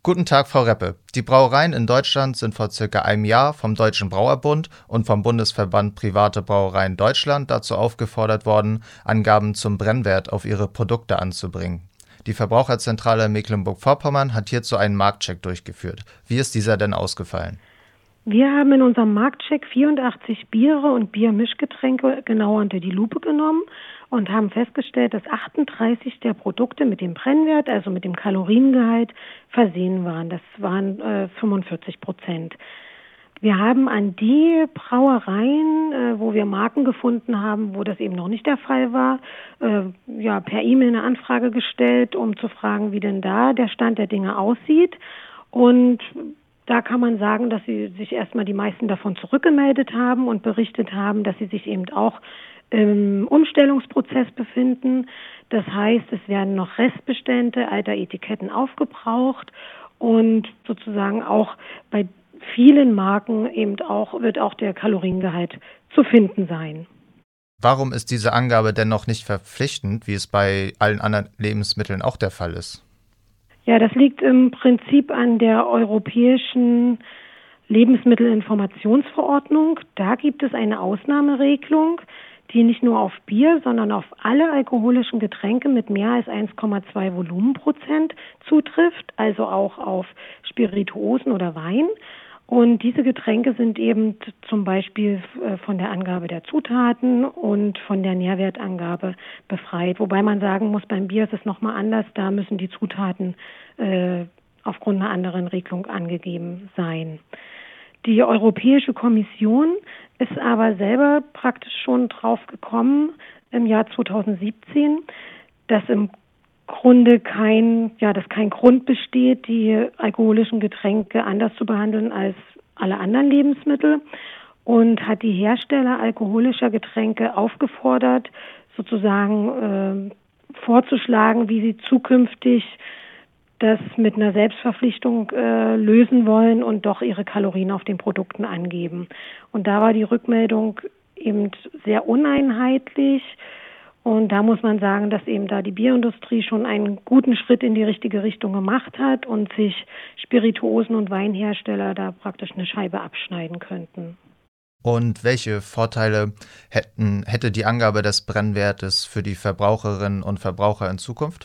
Guten Tag, Frau Reppe. Die Brauereien in Deutschland sind vor circa einem Jahr vom Deutschen Brauerbund und vom Bundesverband Private Brauereien Deutschland dazu aufgefordert worden, Angaben zum Brennwert auf ihre Produkte anzubringen. Die Verbraucherzentrale Mecklenburg-Vorpommern hat hierzu einen Marktcheck durchgeführt. Wie ist dieser denn ausgefallen? Wir haben in unserem Marktcheck 84 Biere und Biermischgetränke genauer unter die Lupe genommen und haben festgestellt, dass 38 der Produkte mit dem Brennwert, also mit dem Kaloriengehalt, versehen waren. Das waren 45%. Wir haben an die Brauereien, wo wir Marken gefunden haben, wo das eben noch nicht der Fall war, per E-Mail eine Anfrage gestellt, um zu fragen, wie denn da der Stand der Dinge aussieht. Und da kann man sagen, dass sie sich erstmal die meisten davon zurückgemeldet haben und berichtet haben, dass sie sich eben auch im Umstellungsprozess befinden. Das heißt, es werden noch Restbestände alter Etiketten aufgebraucht und sozusagen auch bei vielen Marken wird auch der Kaloriengehalt zu finden sein. Warum ist diese Angabe denn noch nicht verpflichtend, wie es bei allen anderen Lebensmitteln auch der Fall ist? Ja, das liegt im Prinzip an der europäischen Lebensmittelinformationsverordnung. Da gibt es eine Ausnahmeregelung, die nicht nur auf Bier, sondern auf alle alkoholischen Getränke mit mehr als 1,2 Volumenprozent zutrifft, also auch auf Spirituosen oder Wein. Und diese Getränke sind eben zum Beispiel von der Angabe der Zutaten und von der Nährwertangabe befreit. Wobei man sagen muss, beim Bier ist es nochmal anders. Da müssen die Zutaten aufgrund einer anderen Regelung angegeben sein. Die Europäische Kommission ist aber selber praktisch schon drauf gekommen im Jahr 2017, dass im Grunde kein Grund besteht, die alkoholischen Getränke anders zu behandeln als alle anderen Lebensmittel und hat die Hersteller alkoholischer Getränke aufgefordert, sozusagen vorzuschlagen, wie sie zukünftig das mit einer Selbstverpflichtung lösen wollen und doch ihre Kalorien auf den Produkten angeben. Und da war die Rückmeldung eben sehr uneinheitlich. Und da muss man sagen, dass eben da die Bierindustrie schon einen guten Schritt in die richtige Richtung gemacht hat und sich Spirituosen- und Weinhersteller da praktisch eine Scheibe abschneiden könnten. Und welche Vorteile hätte die Angabe des Brennwertes für die Verbraucherinnen und Verbraucher in Zukunft?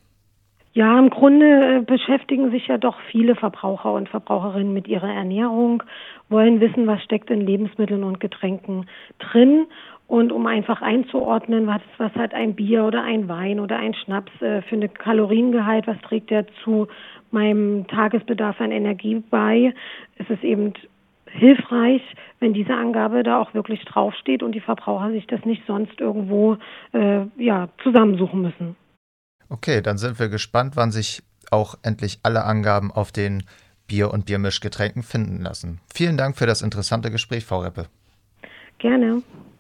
Ja, im Grunde beschäftigen sich ja doch viele Verbraucher und Verbraucherinnen mit ihrer Ernährung, wollen wissen, was steckt in Lebensmitteln und Getränken drin. Und um einfach einzuordnen, was hat ein Bier oder ein Wein oder ein Schnaps für eine Kaloriengehalt, was trägt der zu meinem Tagesbedarf an Energie bei, ist es eben hilfreich, wenn diese Angabe da auch wirklich draufsteht und die Verbraucher sich das nicht sonst irgendwo zusammensuchen müssen. Okay, dann sind wir gespannt, wann sich auch endlich alle Angaben auf den Bier- und Biermischgetränken finden lassen. Vielen Dank für das interessante Gespräch, Frau Reppe. Gerne.